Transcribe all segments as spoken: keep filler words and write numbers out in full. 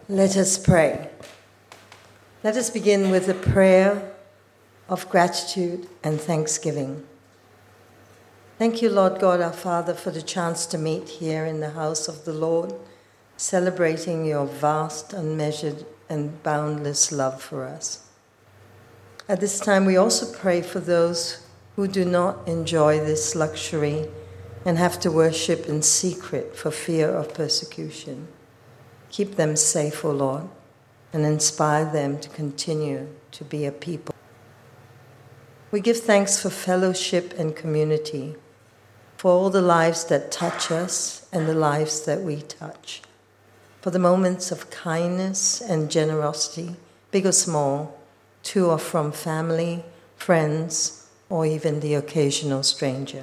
Let us pray. Let us begin with a prayer of gratitude and thanksgiving. Thank you, Lord God, our Father, for the chance to meet here in the house of the Lord, celebrating your vast, unmeasured, and boundless love for us. At this time, we also pray for those who do not enjoy this luxury and have to worship in secret for fear of persecution. Keep them safe, O Lord, and inspire them to continue to be a people. We give thanks for fellowship and community, for all the lives that touch us and the lives that we touch, for the moments of kindness and generosity, big or small, to or from family, friends, or even the occasional stranger.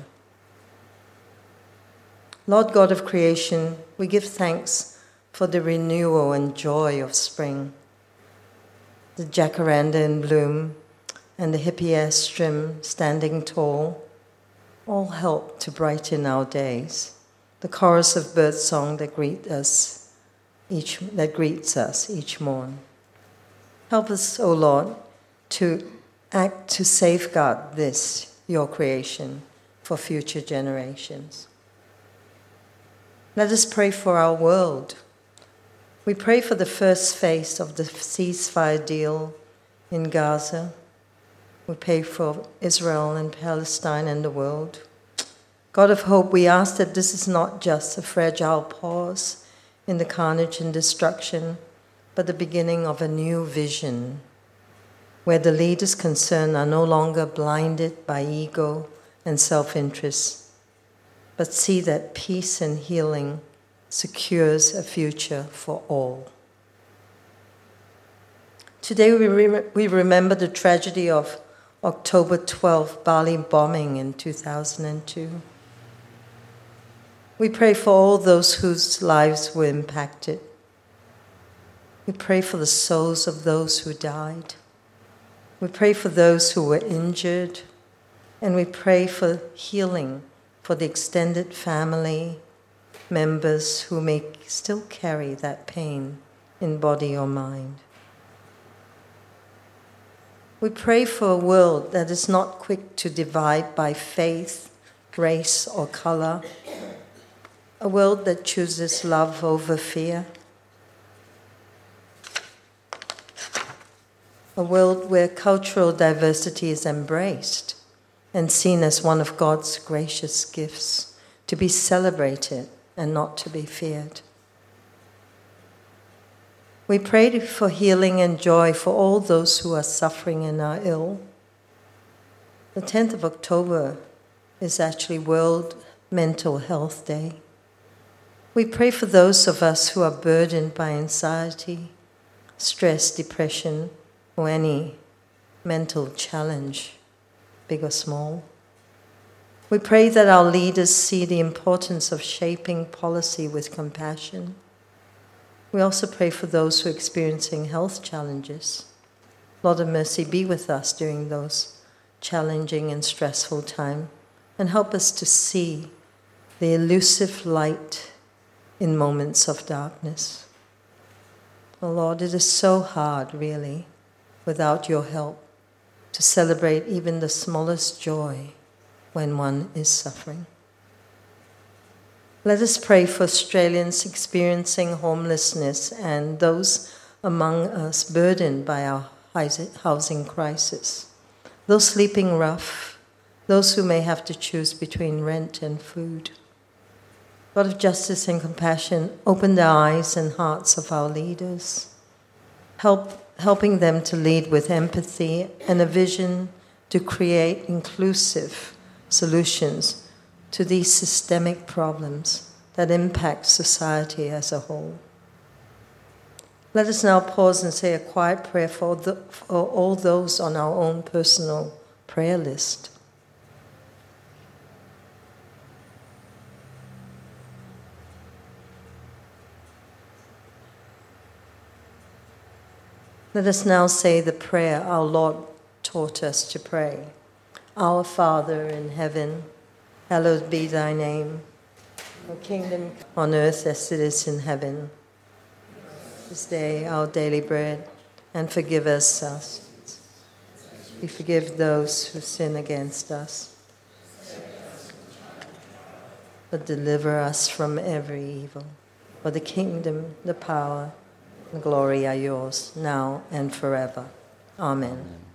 Lord God of creation, we give thanks for the renewal and joy of spring. The jacaranda in bloom and the hippeastrum standing tall all help to brighten our days. The chorus of birdsong that greet us each that greets us each morn. Help us, O Lord, to act to safeguard this, your creation, for future generations. Let us pray for our world. We pray for the first phase of the ceasefire deal in Gaza. We pray for Israel and Palestine and the world. God of hope, we ask that this is not just a fragile pause in the carnage and destruction, but the beginning of a new vision, where the leaders concerned are no longer blinded by ego and self-interest, but see that peace and healing secures a future for all. Today we, re- we remember the tragedy of October twelfth Bali bombing in two thousand two. We pray for all those whose lives were impacted. We pray for the souls of those who died. We pray for those who were injured. And we pray for healing for the extended family members who may still carry that pain in body or mind. We pray for a world that is not quick to divide by faith, race, or color. A world that chooses love over fear. A world where cultural diversity is embraced and seen as one of God's gracious gifts, to be celebrated and not to be feared. We pray for healing and joy for all those who are suffering and are ill. The tenth of October is actually World Mental Health Day. We pray for those of us who are burdened by anxiety, stress, depression, or any mental challenge, big or small. We pray that our leaders see the importance of shaping policy with compassion. We also pray for those who are experiencing health challenges. Lord of mercy, be with us during those challenging and stressful times, and help us to see the elusive light in moments of darkness. Oh Lord, it is so hard, really, without your help, to celebrate even the smallest joy when one is suffering. Let us pray for Australians experiencing homelessness and those among us burdened by our housing crisis, those sleeping rough, those who may have to choose between rent and food. God of justice and compassion, open the eyes and hearts of our leaders, help, helping them to lead with empathy and a vision to create inclusive solutions to these systemic problems that impact society as a whole. Let us now pause and say a quiet prayer for, the, for all those on our own personal prayer list. Let us now say the prayer our Lord taught us to pray. Our Father in heaven, hallowed be thy name. Your kingdom on earth as it is in heaven. this day our daily bread, and forgive us our sins. We forgive those who sin against us. But deliver us from every evil. For the kingdom, the power, and glory are yours, now and forever. Amen. Amen.